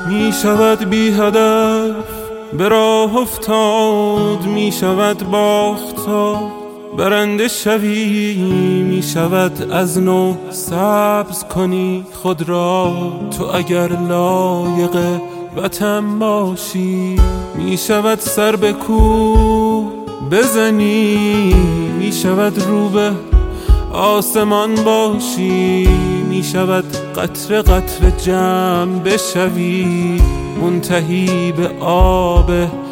می شود بی هدف به راه افتاد، می شود باختا برنده شوی، می شود از نو سبز کنی خود را تو اگر لایق وطن باشی. می شود سر به کوه بزنی، می شود رو به آسمان باشی، می شود قطره قطره جمع بشوی منتهی به آب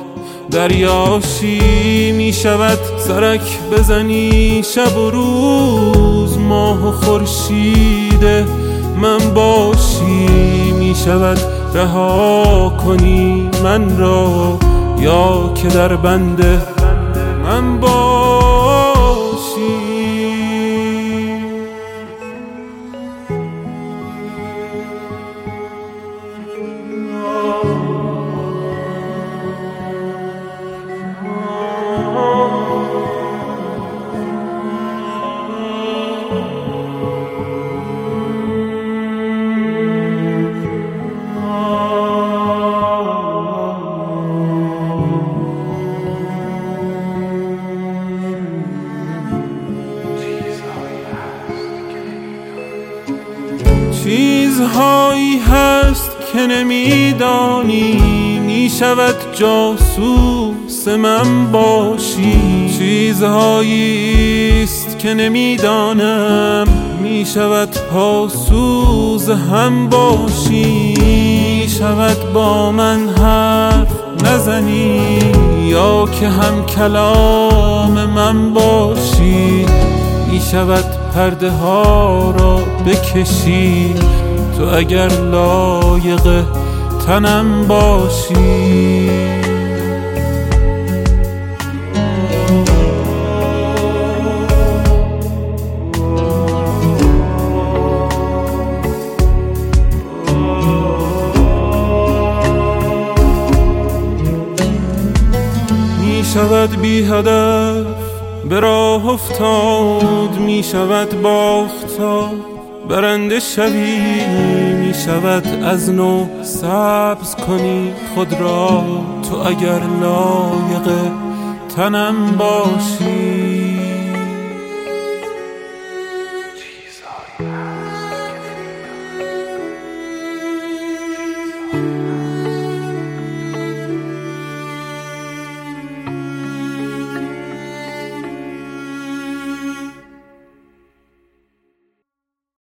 دریاشی. می شود سرک بزنی شب و روز ماه و خورشید من باشی. می شود رها کنی من را یا که در بند من باشی. چیزهایی هست که نمیدانی، می شود جاسوس من باشی. چیزهایی است که نمیدانم، می شود پاسوز هم باشی. می شود با من حرف نزنی یا که هم کلام من باشی. می شود پرده ها را بکشی تو اگر لایق تنم باشی. می شود بی هدف به راه افتاد، می شود باختا برنده شوی. می شود از نو سبز کنی خود را تو اگر لایق تنم باشی.